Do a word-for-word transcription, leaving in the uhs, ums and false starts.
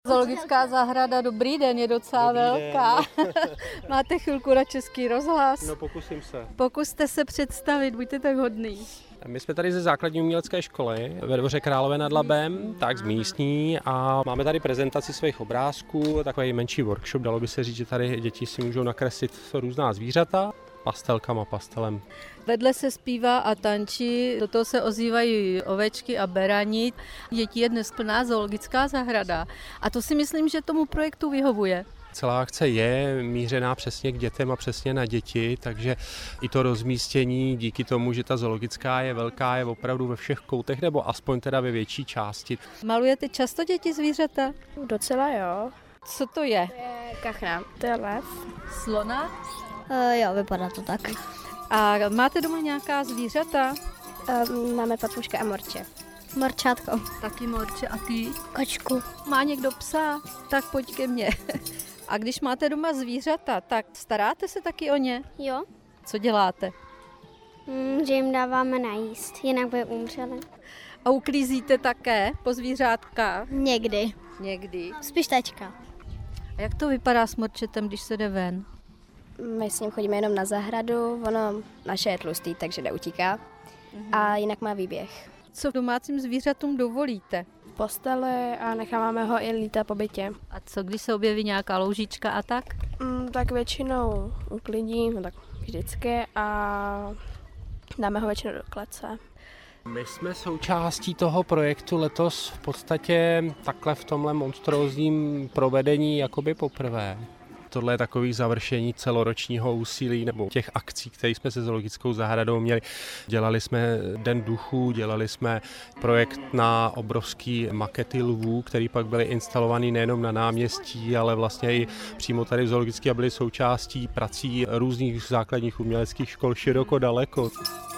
Zoologická zahrada, dobrý den, je docela Dobrý velká. Máte chvilku na Český rozhlas? No pokusím se. Pokuste se představit, buďte tak hodný. My jsme tady ze základní umělecké školy ve Dvoře Králové nad Labem, tak z místní, a máme tady prezentaci svých obrázků, takový menší workshop, dalo by se říct, že tady děti si můžou nakreslit různá zvířata pastelkama, pastelem. Vedle se zpívá a tančí, do toho se ozývají ovečky a berani. Dětí je dnes plná zoologická zahrada a to si myslím, že tomu projektu vyhovuje. Celá akce je mířená přesně k dětem a přesně na děti, takže i to rozmístění díky tomu, že ta zoologická je velká, je opravdu ve všech koutech, nebo aspoň teda ve větší části. Malujete často děti zvířata? Docela jo. Co to je? To je kachna, to je lev. Slona? Uh, jo, vypadá to tak. A máte doma nějaká zvířata? Um, máme papuška a morče. Morčátko. Taky morče a ty? Kočku. Má někdo psa? Tak pojď ke mně. A když máte doma zvířata, tak staráte se taky o ně? Jo. Co děláte? Mm, že jim dáváme najíst, jinak by umřeli. A uklízíte také po zvířátkách? Někdy. Někdy. Spíš tačka. A jak to vypadá s morčetem, když se jde ven? My s ním chodíme jenom na zahradu, ono naše je tlustý, takže neutíká. A jinak má výběh. Co domácím zvířatům dovolíte? V posteli a necháváme ho i lítat po bytě. A co, když se objeví nějaká loužička a tak? Mm, tak většinou uklidí, no tak vždycky, a dáme ho většinou do klece. My jsme součástí toho projektu letos v podstatě takhle v tomhle monstrózním provedení jakoby poprvé. Tohle je takový završení celoročního úsilí nebo těch akcí, které jsme se zoologickou zahradou měli. Dělali jsme Den duchů, dělali jsme projekt na obrovský makety lvů, který pak byly instalovaný nejenom na náměstí, ale vlastně i přímo tady v zoologické a byly součástí prací různých základních uměleckých škol široko daleko.